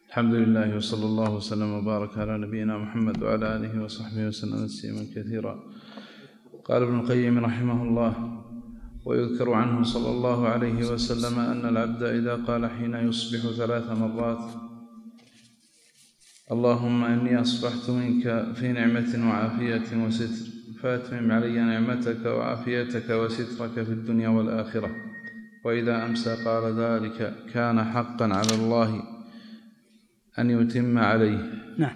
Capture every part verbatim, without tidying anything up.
الحمد لله وصلى الله وسلم وبارك على نبينا محمد وعلى آله وصحبه وسلم تسليما كثيرا. قال ابن القيم رحمه الله: ويذكر عنه صلى الله عليه وسلم أن العبد إذا قال حين يصبح ثلاث مرات: اللهم إني أصبحت منك في نعمة وعافية وستر، فأتمم علي نعمتك وعافيتك وسترك في الدنيا والآخرة. وإذا أمسى قال ذلك كان حقا على الله أن يتم عليه. نعم.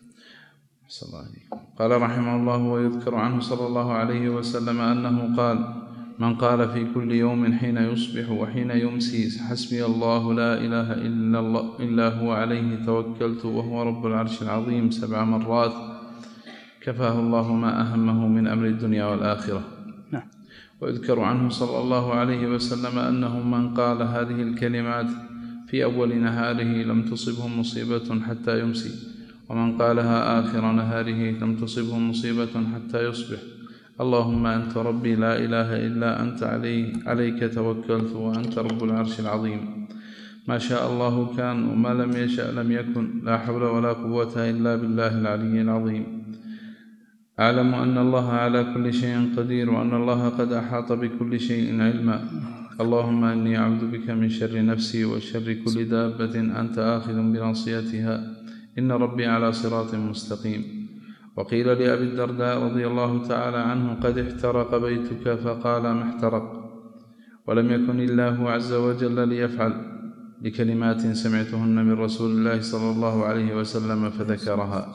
قال رحمه الله: ويذكر عنه صلى الله عليه وسلم أنه قال: من قال في كل يوم حين يصبح وحين يمسي حسبي الله لا إله إلا, الله إلا هو عليه توكلت وهو رب العرش العظيم سبع مرات كفاه الله ما أهمه من أمر الدنيا والآخرة. نعم. ويذكر عنه صلى الله عليه وسلم أنه من قال هذه الكلمات في أول نهاره لم تصبه مصيبة حتى يمسي، ومن قالها آخر نهاره لم تصبه مصيبة حتى يصبح. اللهم أنت ربي لا إله إلا أنت علي عليك توكلت وأنت رب العرش العظيم. ما شاء الله كان وما لم يشأ لم يكن، لا حول ولا قوة إلا بالله العلي العظيم. أعلم أن الله على كل شيء قدير وأن الله قد أحاط بكل شيء علما. اللهم إني أعوذ بك من شر نفسي وشر كل دابة أنت آخذ بناصيتها، إن ربي على صراط مستقيم. وقيل لأبي الدرداء رضي الله تعالى عنه: قد احترق بيتك، فقال: ما احترق؟ ولم يكن الله عز وجل ليفعل، لكلمات سمعتهن من رسول الله صلى الله عليه وسلم فذكرها.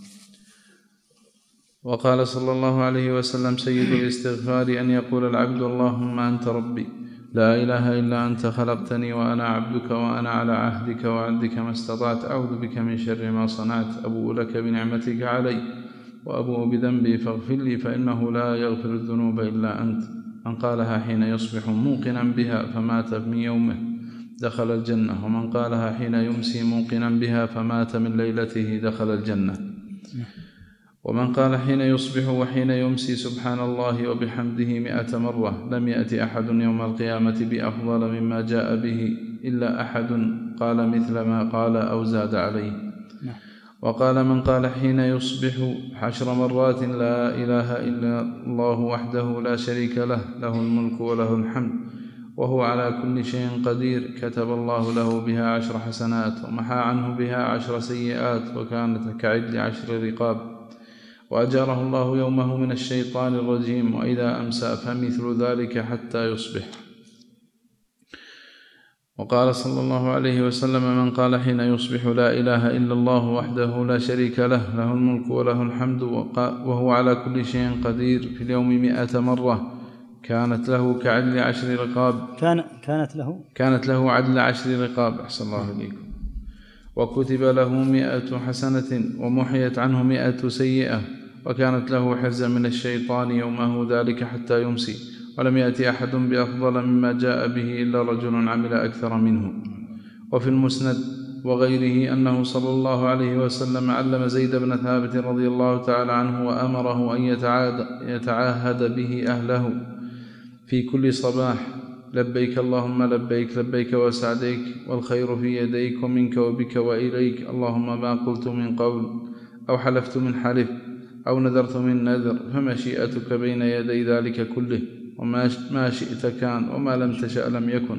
وقال صلى الله عليه وسلم: سيد الاستغفار أن يقول العبد: اللهم أنت ربي لا إله إلا أنت خلقتني وأنا عبدك وأنا على عهدك وعهدك ما استطعت، أعوذ بك من شر ما صنعت، أبوء لك بنعمتك علي وأبوء بذنبي فاغفر لي فإنه لا يغفر الذنوب إلا أنت. من قالها حين يصبح موقنا بها فمات من يومه دخل الجنة، ومن قالها حين يمسي موقنا بها فمات من ليلته دخل الجنة. ومن قال حين يصبح وحين يمسي سبحان الله وبحمده مئة مرة لم يأتي أحد يوم القيامة بأفضل مما جاء به إلا أحد قال مثل ما قال أو زاد عليه. وقال من قال حين يصبح عشر مرات: لا إله إلا الله وحده لا شريك له، له الملك وله الحمد وهو على كل شيء قدير، كتب الله له بها عشر حسنات ومحى عنه بها عشر سيئات وكانت كعدل عشر رقاب، وأجاره الله يومه من الشيطان الرجيم. وإذا أمسى فمثل ذلك حتى يصبح. وقال صلى الله عليه وسلم: من قال حين يصبح لا إله إلا الله وحده لا شريك له، له الملك وله الحمد وهو على كل شيء قدير في اليوم مئة مرة كانت له كعدل عشر رقاب كان كانت له كانت له عدل عشر رقاب. أحسن الله إليكم. وكتب له مئة حسنة ومحيت عنه مئة سيئة، وكانت له حرزا من الشيطان يومه ذلك حتى يمسي. ولم يأتي أحد بأفضل مما جاء به إلا رجل عمل أكثر منه. وفي المسند وغيره أنه صلى الله عليه وسلم علم زيد بن ثابت رضي الله تعالى عنه وأمره أن يتعاهد به أهله في كل صباح: لبيك اللهم لبيك، لبيك وسعديك، والخير في يديك ومنك وبك وإليك، اللهم ما قلت من قول أو حلفت من حلف أو نذرت من نذر فمشيئتك بين يدي ذلك كله، وما شئت كان وما لم تشأ لم يكن،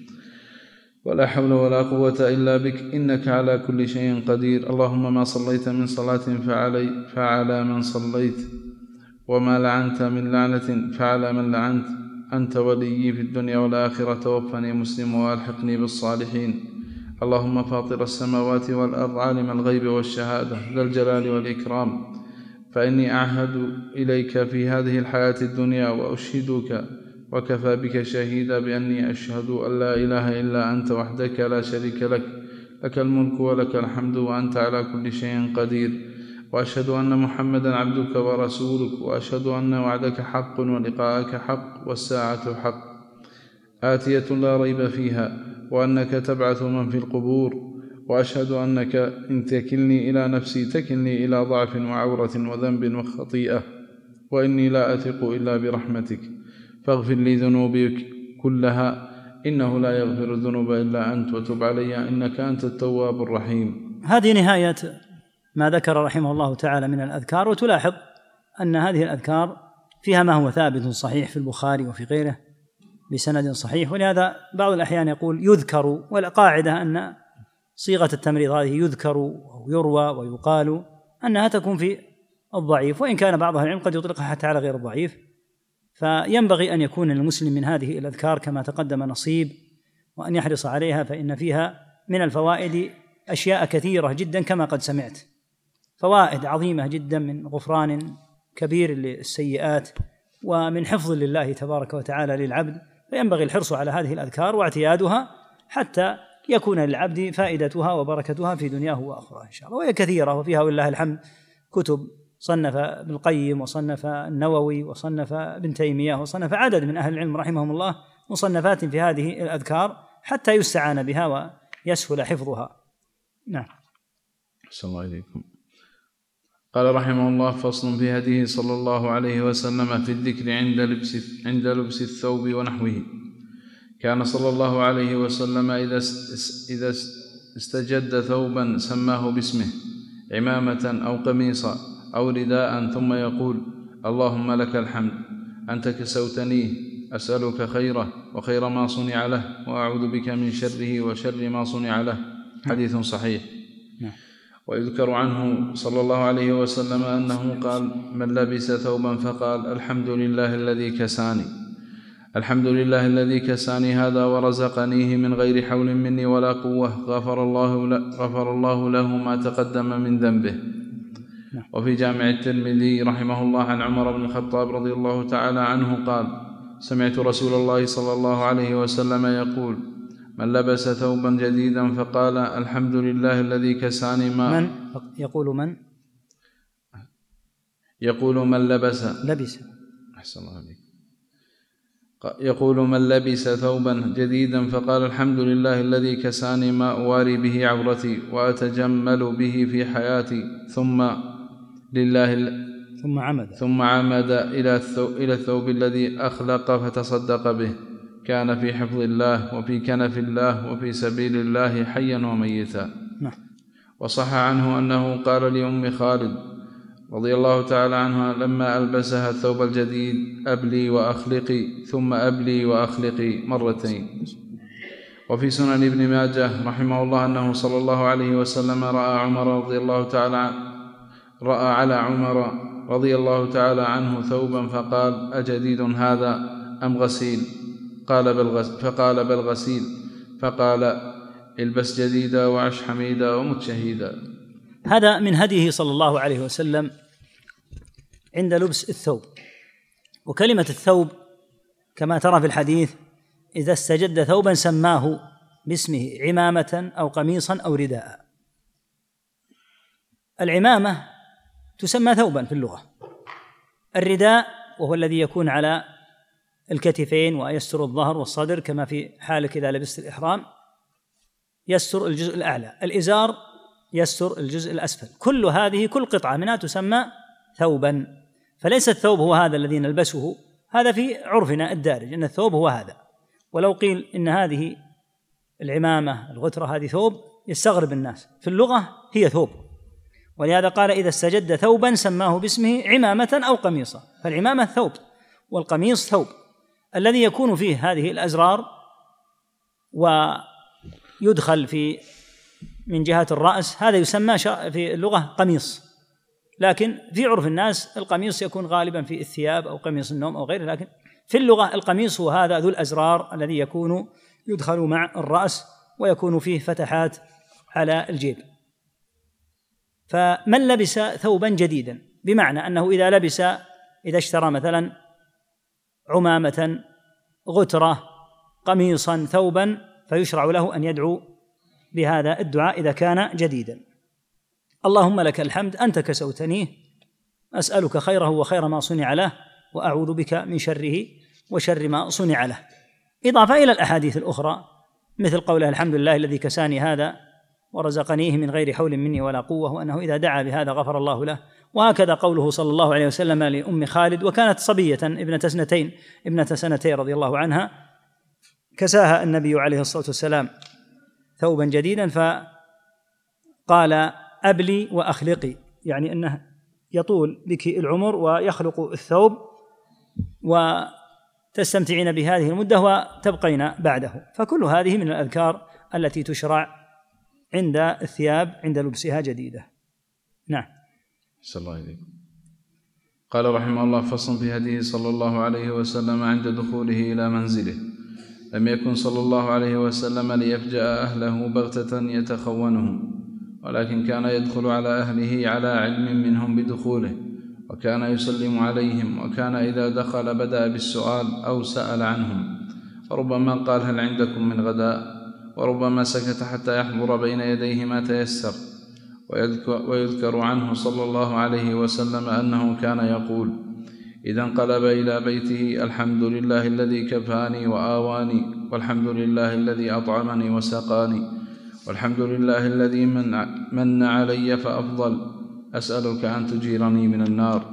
ولا حول ولا قوة إلا بك، إنك على كل شيء قدير. اللهم ما صليت من صلاة فعلي فعلى من صليت، وما لعنت من لعنة فعلى من لعنت، أنت وليي في الدنيا والآخرة، توفني مسلم وألحقني بالصالحين. اللهم فاطر السماوات والأرض، عالم الغيب والشهادة، ذا الجلال والإكرام، فإني أعهد إليك في هذه الحياة الدنيا وأشهدك وكفى بك شهيدا بأني أشهد أن لا إله إلا أنت وحدك لا شريك لك، لك الملك ولك الحمد وأنت على كل شيء قدير، وأشهد أن محمدا عبدك ورسولك، وأشهد أن وعدك حق ولقاءك حق والساعة حق آتية لا ريب فيها، وأنك تبعث من في القبور، وأشهد أنك إن تكلني إلى نفسي تكلني إلى ضعف وعورة وذنب وخطيئة، وإني لا أثق إلا برحمتك، فاغفر لي ذنوبي كلها إنه لا يغفر الذنوب إلا أنت، وتب علي إنك أنت التواب الرحيم. هذه نهاية ما ذكر رحمه الله تعالى من الأذكار. وتلاحظ أن هذه الأذكار فيها ما هو ثابت صحيح في البخاري وفي غيره بسند صحيح، ولهذا بعض الأحيان يقول يذكر، والقاعدة أن صيغة التمريض هذه يذكر ويروى ويقال أنها تكون في الضعيف، وإن كان بعض العلم قد يطلقها حتى على غير الضعيف. فينبغي أن يكون المسلم من هذه الأذكار كما تقدم نصيب، وأن يحرص عليها، فإن فيها من الفوائد أشياء كثيرة جدا كما قد سمعت، فوائد عظيمة جدا من غفران كبير للسيئات ومن حفظ لله تبارك وتعالى للعبد. فينبغي الحرص على هذه الأذكار واعتيادها حتى يكون للعبد فائدتها وبركتها في دنياه وآخرة إن شاء الله. وهي كثيرة، وفيها ولله الحمد كتب، صنف ابن القيم وصنف النووي وصنف ابن تيمية وصنف عدد من أهل العلم رحمهم الله مصنفات في هذه الأذكار حتى يستعان بها ويسهل حفظها. نعم. أحسن الله إليكم. قال رحمه الله: فصل في هديه صلى الله عليه وسلم في الذكر عند لبس عند لبس الثوب ونحوه. كان صلى الله عليه وسلم إذا إذا استجد ثوبا سماه باسمه، عمامة أو قميصا أو رداء، ثم يقول: اللهم لك الحمد، أنت كسوتنيه، أسألك خيره وخير ما صنع له، وأعوذ بك من شره وشر ما صنع له. حديث صحيح. ويذكر عنه صلى الله عليه وسلم أنه قال: من لبس ثوبا فقال: الحمد لله الذي كساني، الحمد لله الذي كساني هذا ورزقنيه من غير حول مني ولا قوة، غفر الله له, غفر الله له ما تقدم من ذنبه. وفي جامع الترمذي رحمه الله عن عمر بن الخطاب رضي الله تعالى عنه قال: سمعت رسول الله صلى الله عليه وسلم يقول: من لبس ثوبا جديدا فقال: الحمد لله الذي كساني ما من يقول من يقول من لبس لبس أحسن الله عليك يقول من لبس ثوبا جديدا فقال: الحمد لله الذي كساني ما أواري به عورتي وأتجمل به في حياتي، ثم لله ثم عمد ثم عمد إلى الثوب, إلى الثوب الذي أخلق فتصدق به، كان في حفظ الله وفي كنف الله وفي سبيل الله حيا وميتا. وصح عنه أنه قال لأم خالد رضي الله تعالى عنها لما ألبسها الثوب الجديد: أبلي وأخلقي، ثم أبلي وأخلقي مرتين. وفي سنن ابن ماجه رحمه الله أنه صلى الله عليه وسلم رأى عمر رضي الله تعالى رأى على عمر رضي الله تعالى عنه ثوبا فقال: أجديد هذا أم غسيل؟ قال بل فقال: بل غسيل. فقال: البس جديدا وعش حميدا ومت شهيدا. هذا من هديه صلى الله عليه وسلم عند لبس الثوب. وكلمة الثوب كما ترى في الحديث: إذا استجد ثوبا سماه باسمه، عمامة أو قميصا أو رداء. العمامة تسمى ثوبا في اللغة. الرداء وهو الذي يكون على الكتفين ويستر الظهر والصدر كما في حالك إذا لبست الإحرام، يستر الجزء الأعلى. الإزار يستر الجزء الأسفل. كل هذه كل قطعة منها تسمى ثوبا. فليس الثوب هو هذا الذي نلبسه، هذا في عرفنا الدارج أن الثوب هو هذا. ولو قيل إن هذه العمامة الغترة هذه ثوب يستغرب الناس، في اللغة هي ثوب. ولهذا قال: إذا استجد ثوبا سماه باسمه، عمامة أو قميصا. فالعمامة ثوب والقميص ثوب الذي يكون فيه هذه الأزرار ويدخل في من جهة الرأس، هذا يسمى في اللغة قميص. لكن في عرف الناس القميص يكون غالبا في الثياب أو قميص النوم أو غيره، لكن في اللغة القميص هو هذا ذو الأزرار الذي يكون يدخل مع الرأس ويكون فيه فتحات على الجيب. فمن لبس ثوبا جديدا بمعنى أنه إذا لبس إذا اشترى مثلا عمامة، غترة، قميصا، ثوبا، فيشرع له أن يدعو بهذا الدعاء إذا كان جديدا: اللهم لك الحمد، أنت كسوتنيه، أسألك خيره وخير ما صنع له، وأعوذ بك من شره وشر ما صنع له. إضافة إلى الأحاديث الأخرى مثل قوله: الحمد لله الذي كساني هذا ورزقنيه من غير حول مني ولا قوة، وأنه إذا دعا بهذا غفر الله له. وهكذا قوله صلى الله عليه وسلم لأم خالد، وكانت صبية ابنة سنتين ابنة سنتين رضي الله عنها، كساها النبي عليه الصلاة والسلام ثوبا جديدا، قال أبلي وأخلقي، يعني أنه يطول بك العمر ويخلق الثوب وتستمتعين بهذه المدة وتبقين بعده. فكل هذه من الأذكار التي تشرع عند الثياب عند لبسها جديدة. نعم. صلى الله عليه. قال رحمه الله: فصل في هديه صلى الله عليه وسلم عند دخوله إلى منزله. لم يكن صلى الله عليه وسلم ليفجأ أهله بغتة يتخونهم، ولكن كان يدخل على أهله على علم منهم بدخوله، وكان يسلم عليهم، وكان إذا دخل بدأ بالسؤال أو سأل عنهم، وربما قال: هل عندكم من غداء؟ وربما سكت حتى يحضر بين يديه ما تيسر. ويذكر عنه صلى الله عليه وسلم أنه كان يقول إذا انقلب إلى بيته: الحمد لله الذي كفاني وآواني، والحمد لله الذي أطعمني وسقاني، والحمد لله الذي من, من علي فأفضل، أسألك أن تجيرني من النار.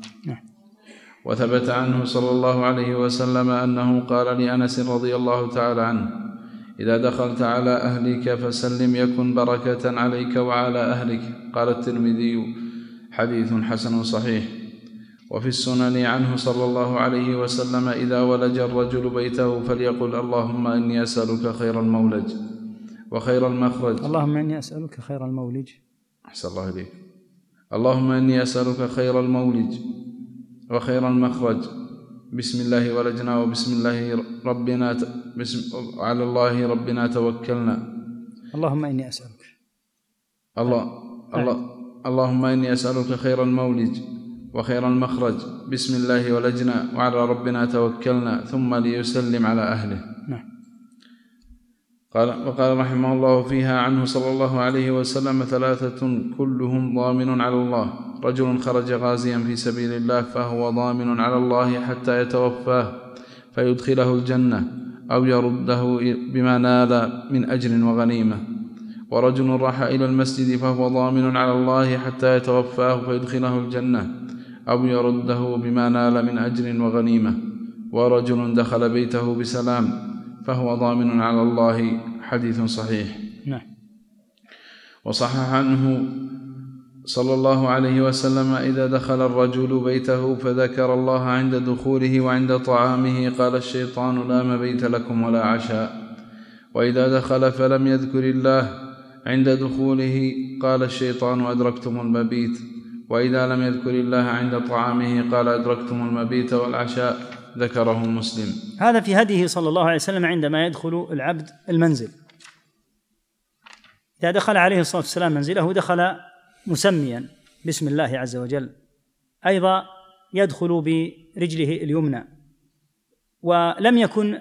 وثبت عنه صلى الله عليه وسلم أنه قال لأنس رضي الله تعالى عنه: إذا دخلت على أهلك فسلم يكن بركة عليك وعلى أهلك. قال الترمذي: حديث حسن صحيح. وفي السنن عنه صلى الله عليه وسلم: إذا ولج الرجل بيته فليقل: اللهم إني أسألك خير المولج وخير المخرج. اللهم إني أسألك خير المولج. أحسن الله إليك. اللهم إني أسألك خير المولج وخير المخرج. بسم الله ولجنا وبسم الله ربنا ت... بسم... على الله ربنا توكلنا. اللهم إني أسألك الله الله اللهم إني أسألك خير المولج وخير المخرج. بسم الله ولجنا وعلى ربنا توكلنا. ثم ليسلم على أهله. نعم. قال وقال رحمه الله فيها عنه صلى الله عليه وسلم: ثلاثة كلهم ضامن على الله: رجل خرج غازيا في سبيل الله فهو ضامن على الله حتى يتوفاه فيدخله الجنة أو يرده بما نال من أجر وغنيمة. ورجل راح إلى المسجد فهو ضامن على الله حتى يتوفاه فيدخله الجنة أو يرده بما نال من أجر وغنيمة. ورجل دخل بيته بسلام فهو ضامن على الله. حديث صحيح. نعم. وصحح عنه صلى الله عليه وسلم: إذا دخل الرجل بيته فذكر الله عند دخوله وعند طعامه قال الشيطان: لا مبيت لكم ولا عشاء. وإذا دخل فلم يذكر الله عند دخوله قال الشيطان: أدركتم المبيت. وإذا لم يذكر الله عند طعامه قال: أدركتم المبيت والعشاء. ذكره مسلم. هذا في هديه صلى الله عليه وسلم عندما يدخل العبد المنزل. إذا دخل عليه الصلاة والسلام منزله دخل مسميا باسم الله عز وجل. أيضا يدخل برجله اليمنى، ولم يكن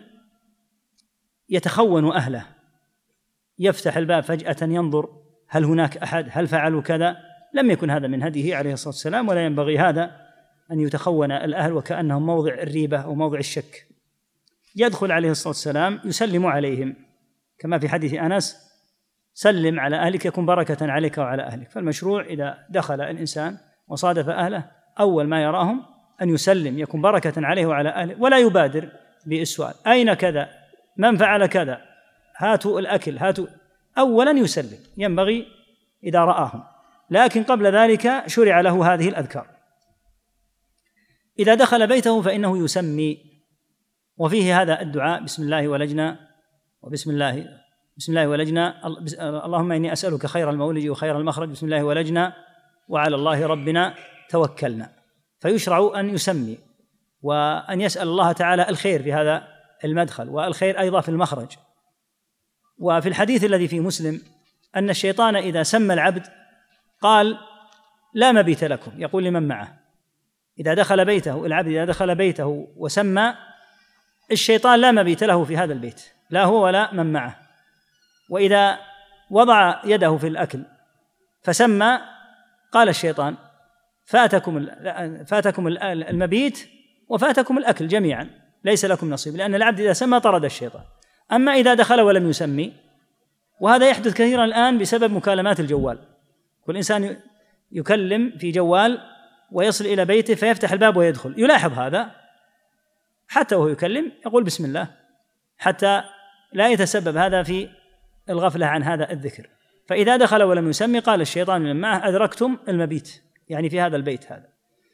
يتخون أهله، يفتح الباب فجأة ينظر هل هناك أحد، هل فعلوا كذا. لم يكن هذا من هديه عليه الصلاة والسلام، ولا ينبغي هذا أن يتخون الأهل وكأنهم موضع الريبة أو موضع الشك. يدخل عليه الصلاة والسلام يسلم عليهم كما في حديث أنس: سلم على أهلك يكون بركة عليك وعلى أهلك. فالمشروع إذا دخل الإنسان وصادف أهله أول ما يراهم أن يسلم يكون بركة عليه وعلى أهله، ولا يبادر بالسؤال: أين كذا، من فعل كذا، هاتوا الأكل، هاتوا. أولا يسلم، ينبغي إذا رآهم. لكن قبل ذلك شرع له هذه الأذكار. إذا دخل بيته فإنه يسمي، وفيه هذا الدعاء: بسم الله ولجنا وبسم الله بسم الله ولجنا اللهم إني أسألك خير المولج وخير المخرج. بسم الله ولجنا وعلى الله ربنا توكلنا. فيشرع أن يسمي وأن يسأل الله تعالى الخير في هذا المدخل، والخير أيضا في المخرج. وفي الحديث الذي في مسلم أن الشيطان إذا سمى العبد قال: لا مبيت لكم، يقول لمن معه. إذا دخل بيته العبد إذا دخل بيته وسمى، الشيطان لا مبيت له في هذا البيت، لا هو ولا من معه. وإذا وضع يده في الأكل فسمى قال الشيطان: فاتكم فاتكم المبيت وفاتكم الأكل جميعا، ليس لكم نصيب. لأن العبد إذا سمى طرد الشيطان. أما إذا دخل ولم يسمي، وهذا يحدث كثيرا الآن بسبب مكالمات الجوال. كل إنسان يكلم في جوال ويصل إلى بيته فيفتح الباب ويدخل، يلاحظ هذا حتى وهو يكلم يقول بسم الله، حتى لا يتسبب هذا في الغفلة عن هذا الذكر. فإذا دخل ولم يسمي قال الشيطان من معه أدركتم المبيت، يعني في هذا البيت هذا.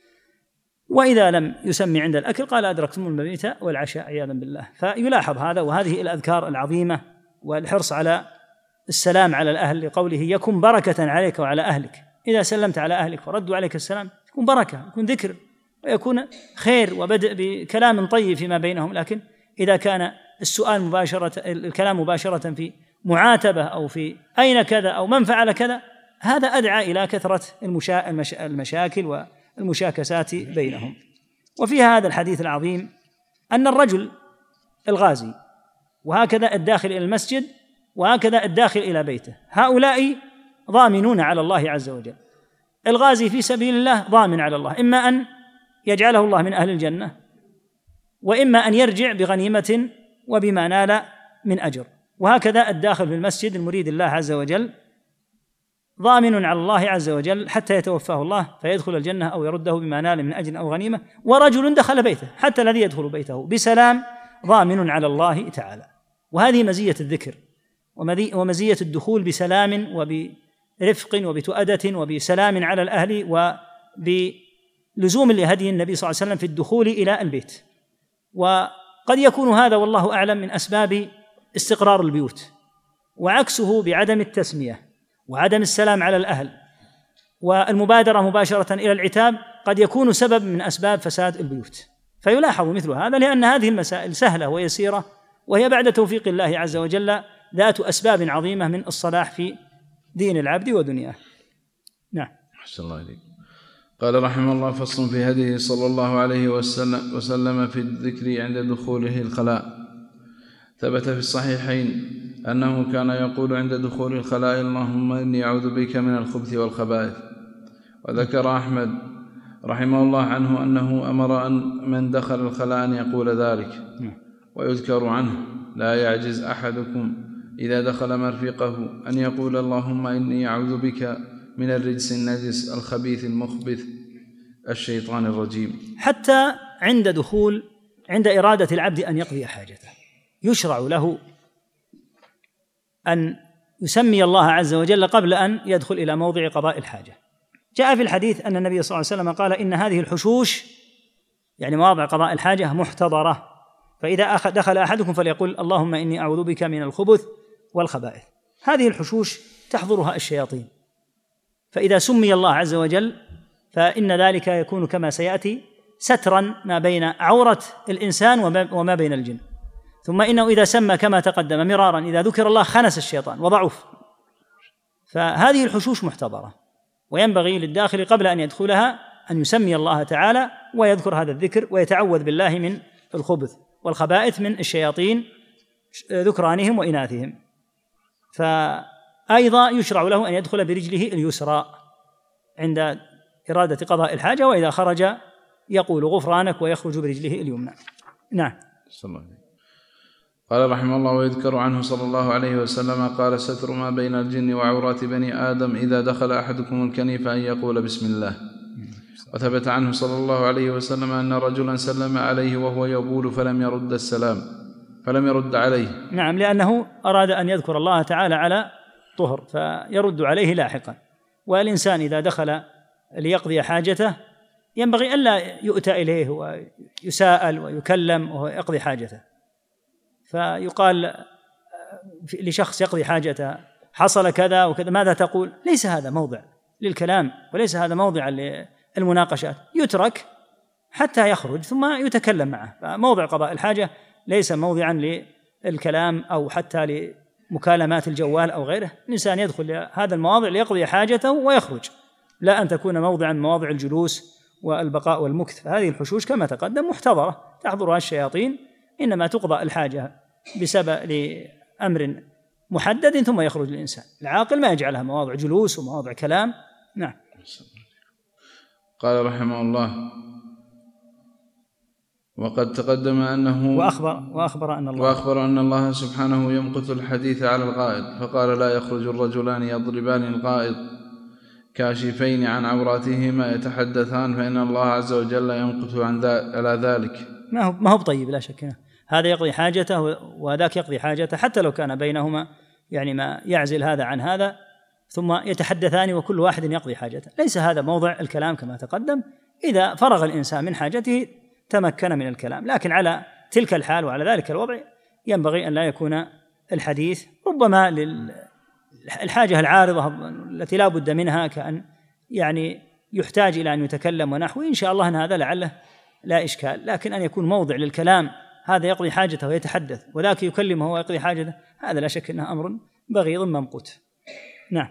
وإذا لم يسمي عند الأكل قال أدركتم المبيت والعشاء عياذا بالله. فيلاحظ هذا، وهذه الأذكار العظيمة والحرص على السلام على الأهل، لقوله يكن بركة عليك وعلى أهلك. إذا سلمت على أهلك وردوا عليك السلام يكون بركة، يكون ذكر، ويكون خير وبدء بكلام طيب فيما بينهم. لكن إذا كان السؤال مباشرة، الكلام مباشرة في معاتبة أو في أين كذا أو من فعل كذا، هذا أدعى إلى كثرة المشا... المشا... المشاكل والمشاكسات بينهم. وفي هذا الحديث العظيم أن الرجل الغازي وهكذا الداخل إلى المسجد وهكذا الداخل إلى بيته، هؤلاء ضامنون على الله عز وجل. الغازي في سبيل الله ضامن على الله، إما أن يجعله الله من أهل الجنة، وإما أن يرجع بغنيمة وبما نال من أجر. وهكذا الداخل في المسجد المريد الله عز وجل ضامن على الله عز وجل حتى يتوفاه الله فيدخل الجنة أو يرده بما نال من أجر أو غنيمة. ورجل دخل بيته، حتى الذي يدخل بيته بسلام ضامن على الله تعالى. وهذه مزية الذكر ومزية الدخول بسلام وبرفق وبتؤدة وبسلام على الأهل، وبلزوم لهدي النبي صلى الله عليه وسلم في الدخول إلى البيت. وقد يكون هذا والله أعلم من أسباب استقرار البيوت، وعكسه بعدم التسمية وعدم السلام على الأهل والمبادرة مباشرة إلى العتاب قد يكون سبب من أسباب فساد البيوت. فيلاحظ مثل هذا، لأن هذه المسائل سهلة ويسيرة، وهي بعد توفيق الله عز وجل ذات أسباب عظيمة من الصلاح في دين العبد ودنياه. نعم. أحسن الله إليك. قال رحمه الله: فصل في هديه صلى الله عليه وسلم, وسلم في الذكر عند دخوله الخلاء. ثبت في الصحيحين أنه كان يقول عند دخول الخلاء: اللهم إني أعوذ بك من الخبث والخبائث. وذكر أحمد رحمه الله عنه أنه أمر أن من دخل الخلاء أن يقول ذلك. ويذكر عنه: لا يعجز أحدكم إذا دخل مرفقه أن يقول: اللهم إني أعوذ بك من الرجس النجس الخبيث المخبث الشيطان الرجيم. حتى عند دخول عند إرادة العبد أن يقضي حاجته يشرع له أن يسمي الله عز وجل قبل أن يدخل إلى موضع قضاء الحاجة. جاء في الحديث أن النبي صلى الله عليه وسلم قال: إن هذه الحشوش، يعني مواضع قضاء الحاجة، محتضرة، فإذا دخل أحدكم فليقول: اللهم إني أعوذ بك من الخبث والخبائث. هذه الحشوش تحضرها الشياطين، فإذا سمي الله عز وجل فإن ذلك يكون كما سيأتي سترا ما بين عورة الإنسان وما بين الجن. ثم إنه إذا سمى كما تقدم مرارا إذا ذكر الله خنس الشيطان وضعف. فهذه الحشوش محتضرة، وينبغي للداخل قبل أن يدخلها أن يسمي الله تعالى ويذكر هذا الذكر ويتعوذ بالله من الخبث والخبائث من الشياطين ذكرانهم وإناثهم. فأيضا يشرع له أن يدخل برجله اليسرى عند إرادة قضاء الحاجة، وإذا خرج يقول غفرانك ويخرج برجله اليمنى. نعم. قال رحمه الله: ويذكر عنه صلى الله عليه وسلم قال: ستر ما بين الجن وعورات بني آدم إذا دخل أحدكم الكنيف أن يقول بسم الله. وثبت عنه صلى الله عليه وسلم أن رجلا سلم عليه وهو يبول فلم يرد السلام فلم يرد عليه. نعم، لأنه أراد أن يذكر الله تعالى على طهر فيرد عليه لاحقا. والإنسان إذا دخل ليقضي حاجته ينبغي ألا يؤتى إليه ويساءل ويكلم وهو يقضي حاجته، فيقال لشخص يقضي حاجته: حصل كذا وكذا، ماذا تقول؟ ليس هذا موضع للكلام وليس هذا موضع للمناقشات، يترك حتى يخرج ثم يتكلم معه. فموضع قضاء الحاجة ليس موضعا للكلام أو حتى لمكالمات الجوال أو غيره. الإنسان يدخل هذا المواضع ليقضي حاجته ويخرج، لا أن تكون موضعا مواضع الجلوس والبقاء والمكث. فهذه الحشوش كما تقدم محتضرة تحضرها الشياطين، إنما تقضى الحاجة بسبب لأمر محدد ثم يخرج الإنسان. العاقل ما يجعلها مواضع جلوس ومواضع كلام. نعم. قال رحمه الله: وقد تقدم أنه وأخبر, وأخبر, أن الله وأخبر أن الله سبحانه يمقت الحديث على الغائط، فقال: لا يخرج الرجلان يضربان الغائط كاشفين عن عوراتهما يتحدثان، فإن الله عز وجل يمقت عن على ذلك. ما هو ما هو طيب، لا شك. هذا يقضي حاجته وذاك يقضي حاجته، حتى لو كان بينهما يعني ما يعزل هذا عن هذا، ثم يتحدثان وكل واحد يقضي حاجته. ليس هذا موضع الكلام كما تقدم. إذا فرغ الإنسان من حاجته تمكن من الكلام، لكن على تلك الحال وعلى ذلك الوضع ينبغي أن لا يكون الحديث، ربما للحاجة العارضة التي لا بد منها، كأن يعني يحتاج إلى أن يتكلم ونحو، إن شاء الله أن هذا لعله لا إشكال. لكن أن يكون موضع للكلام، هذا يقضي حاجته ويتحدث وذاك يكلمه ويقضي حاجته، هذا لا شك أنه أمر بغيض ممقوت. نعم.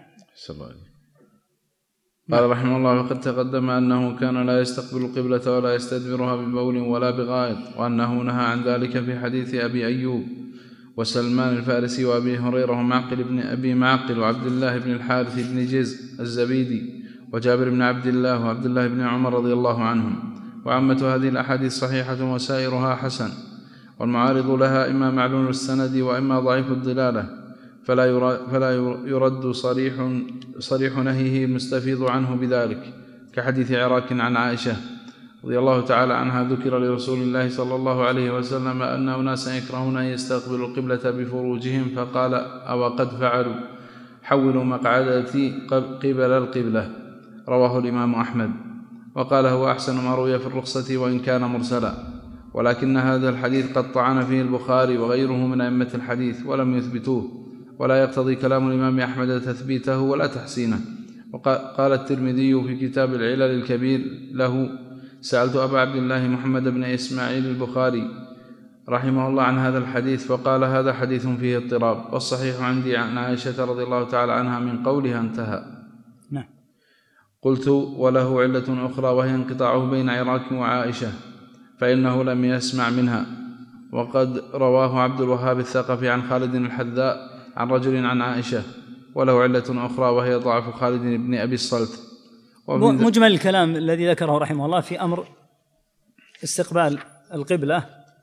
قال رحمه الله: وقد تقدم أنه كان لا يستقبل القبلة ولا يستدبرها ببول ولا بغائط، وأنه نهى عن ذلك في حديث أبي أيوب وسلمان الفارسي وأبي هريرة ومعقل بن أبي معقل وعبد الله بن الحارث بن جز الزبيدي وجابر بن عبد الله وعبد الله بن عمر رضي الله عنهم. وعامة هذه الأحاديث صحيحة وسائرها حسن، والمعارض لها إما معلول السند وإما ضعيف الدلالة، فلا يرد صريح, صريح نهيه المستفيض عنه بذلك، كحديث عراك عن عائشة رضي الله تعالى عنها: ذكر لرسول الله صلى الله عليه وسلم أن أناسا يكرهون أن يستقبلوا القبلة بفروجهم، فقال: أو قد فعلوا، حولوا مقعدتي قبل القبلة. رواه الإمام أحمد، وقال: هو أحسن ما روي في الرخصة وإن كان مرسلا، ولكن هذا الحديث قد طعن فيه البخاري وغيره من أئمة الحديث ولم يثبتوه، ولا يقتضي كلام الإمام أحمد تثبيته ولا تحسينه. وقال الترمذي في كتاب العلل الكبير له: سألت أبا عبد الله محمد بن إسماعيل البخاري رحمه الله عن هذا الحديث، فقال: هذا حديث فيه اضطراب، والصحيح عندي عن عائشة رضي الله تعالى عنها من قولها انتهى. نعم. قلت: وله علة أخرى وهي انقطاعه بين عراك وعائشة، فإنه لم يسمع منها. وقد رواه عبد الوهاب الثقفي عن خالد الحذاء عن رجل عن عائشة، وله علة أخرى وهي ضعف خالد بن أبي الصلت. مجمل الكلام الذي ذكره رحمه الله في أمر استقبال القبلة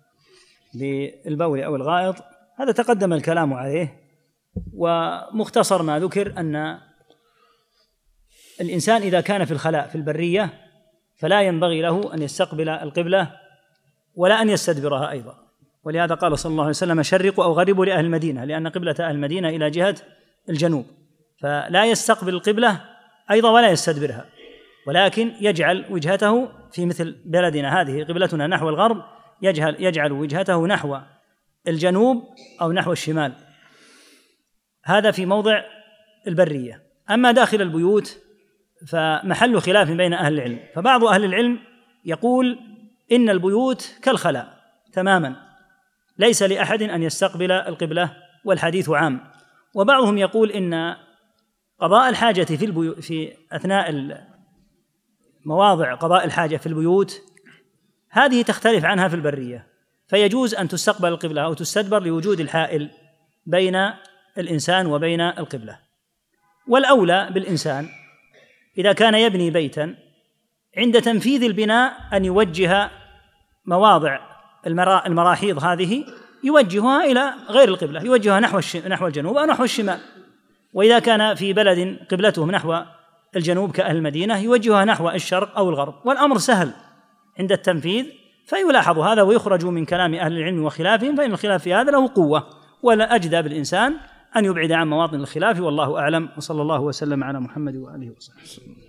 بالبول أو الغائط، هذا تقدم الكلام عليه، ومختصر ما ذكر أن الإنسان إذا كان في الخلاء في البرية فلا ينبغي له أن يستقبل القبلة ولا أن يستدبرها أيضا، ولهذا قال صلى الله عليه وسلم: شرقوا أو غربوا لأهل المدينة، لأن قبلة أهل المدينة إلى جهة الجنوب، فلا يستقبل القبلة أيضا ولا يستدبرها، ولكن يجعل وجهته في مثل بلدنا هذه قبلتنا نحو الغرب، يجعل, يجعل وجهته نحو الجنوب أو نحو الشمال، هذا في موضع البرية. أما داخل البيوت فمحل خلاف بين أهل العلم، فبعض أهل العلم يقول إن البيوت كالخلاء تماما، ليس لأحد أن يستقبل القبلة والحديث عام، وبعضهم يقول إن قضاء الحاجة في, البيو في أثناء مواضع قضاء الحاجة في البيوت هذه تختلف عنها في البرية، فيجوز أن تستقبل القبلة أو تستدبر لوجود الحائل بين الإنسان وبين القبلة. والأولى بالإنسان إذا كان يبني بيتا عند تنفيذ البناء أن يوجه مواضع المراحيض هذه، يوجهها إلى غير القبلة، يوجهها نحو نحو الجنوب أو نحو الشمال. وإذا كان في بلد قبلتهم نحو الجنوب كأهل المدينة يوجهها نحو الشرق أو الغرب، والأمر سهل عند التنفيذ. فيلاحظ هذا ويخرج من كلام أهل العلم وخلافهم، فإن الخلاف في هذا له قوة، ولا أجدى بالإنسان أن يبعد عن مواطن الخلاف، والله أعلم، وصلى الله وسلم على محمد وآله وصحبه.